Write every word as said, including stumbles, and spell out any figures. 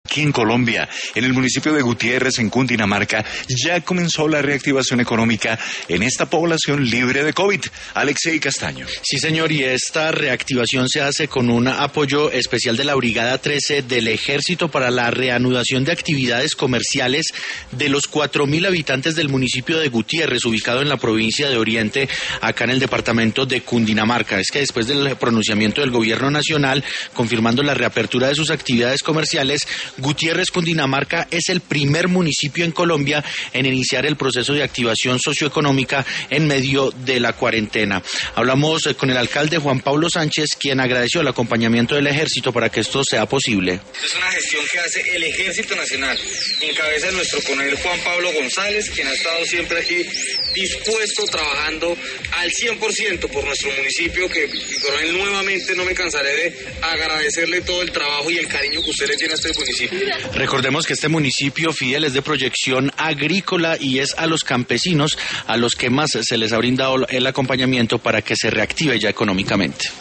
Aquí en Colombia, en el municipio de Gutiérrez, en Cundinamarca, ya comenzó la reactivación económica en esta población libre de COVID. Alexei Castaño. Sí, señor, y esta reactivación se hace con un apoyo especial de la Brigada trece del Ejército para la reanudación de actividades comerciales de los cuatro mil habitantes del municipio de Gutiérrez, ubicado en la provincia de Oriente, acá en el departamento de Cundinamarca. Es que después del pronunciamiento del gobierno nacional, confirmando la reapertura de sus actividades comerciales, Gutiérrez, Cundinamarca, es el primer municipio en Colombia en iniciar el proceso de activación socioeconómica en medio de la cuarentena. Hablamos con el alcalde Juan Pablo Sánchez, quien agradeció el acompañamiento del Ejército para que esto sea posible. Es una gestión que hace el Ejército Nacional, en cabeza de nuestro coronel Juan Pablo González, quien ha estado siempre aquí dispuesto, trabajando al cien por ciento por nuestro municipio, que mi coronel, nuevamente no me cansaré de agradecerle todo el trabajo y el cariño que usted le tiene a este municipio. Recordemos que este municipio, Fidel, es de proyección agrícola y es a los campesinos a los que más se les ha brindado el acompañamiento para que se reactive ya económicamente.